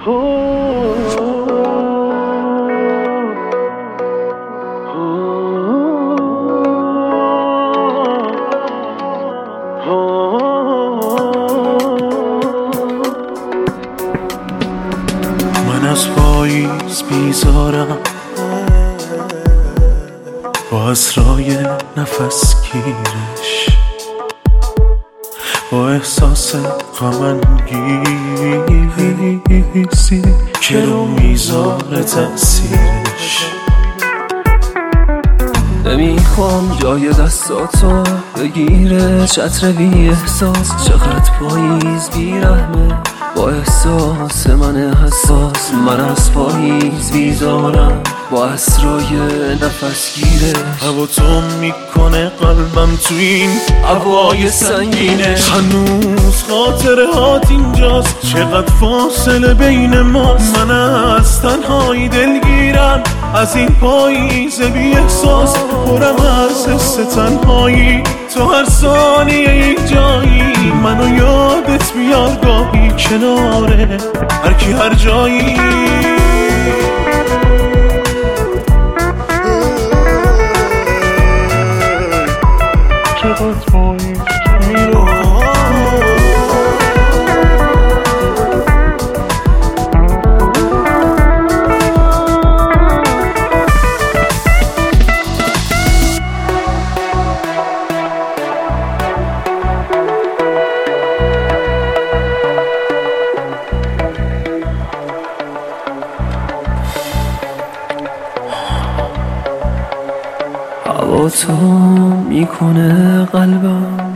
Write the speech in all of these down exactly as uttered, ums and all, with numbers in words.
من از پاییز بیزارم، با اسرای نفس گیرش، با احساس غم انگیزی که رو میذاره تأثیرش. نمیخوام جای دستاتو بگیره چتر بی احساس، چقدر پاییز بیرحمه با احساس من حساس. من از پاییز بیزارم، با اسرای نفس گیره، هوا تو میکنه قلبم تو این هوای سنگینه. هنوز خاطره هات اینجاست، چقدر فاصله بین ماست. من از تنهایی دلگیرم، از این پاییز بی احساس، پرم از حس تنهایی. تو هر ثانیه یک جایی، منو یادت بیار گاهی، کناره هر کی هر جایی. چقدر پاییز میره، هوا تو میکنه قلبم،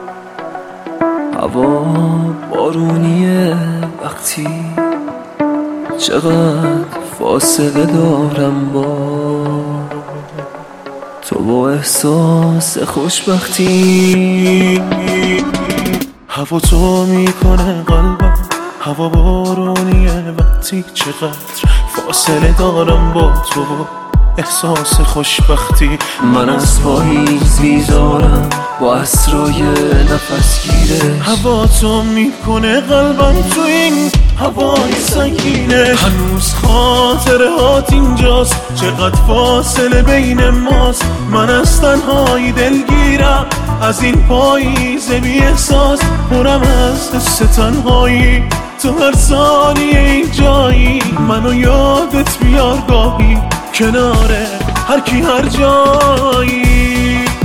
هوا بارونیه وقتی، چقدر فاصله دارم با تو، با احساس خوشبختی. هوا تو میکنه قلبم، هوا بارونیه وقتی، چقدر فاصله دارم با تو، احساس خوشبختی. من از پاییز بیزارم، با اسرای نفس گیره، هوا تو میکنه قلبم تو این هوای سنگینه. هنوز خاطره هات اینجاست، چقدر فاصله بین ماست. من از تنهایی دلگیرم، از این پاییز بی احساس، پرم از حس تنهایی. تو هر ثانیه یک جایی، منو یادت بیار گاهی، کناره هر کی هر جایی.